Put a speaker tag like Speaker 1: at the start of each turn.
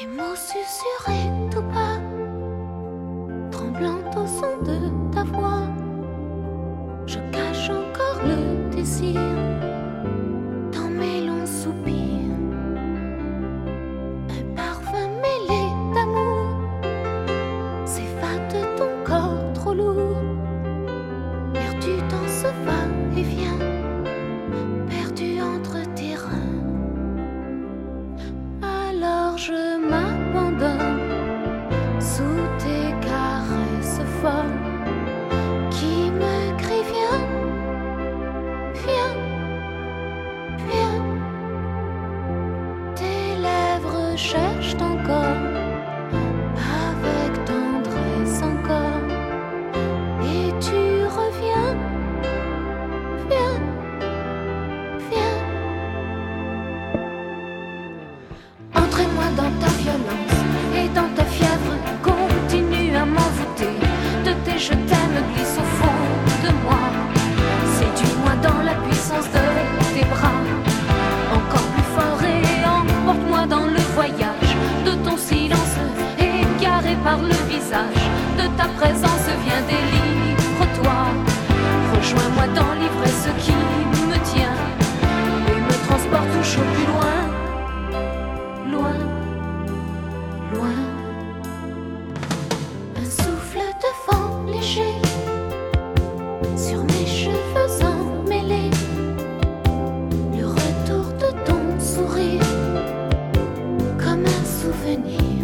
Speaker 1: Tes mots susurrés tout bas, tremblant au son de ta voix, je cache encore le désir dans mes longs soupirs. Un parfum mêlé d'amour s'évade de ton corps trop lourd, perdu dans ce va-et-vient, perdu entre tes reins. Alors je m'abandonne sous tes caresses folles qui me crient viens, viens, viens. Tes lèvres cherchent encore avec tendresse encore, et tu reviens, viens, viens. Entrez-moi dans ta violence et dans ta fièvre, continue à m'envoûter. De tes je t'aime glisse au fond de moi. Séduis-moi dans la puissance de tes bras, encore plus fort, et emporte-moi dans le voyage de ton silence égaré par le visage. De ta présence vient délivre-toi. Rejoins-moi dans l'ivresse qui me tient et me transporte toujours plus loin. Loin, loin. Un souffle de vent léger sur mes cheveux emmêlés, le retour de ton sourire comme un souvenir.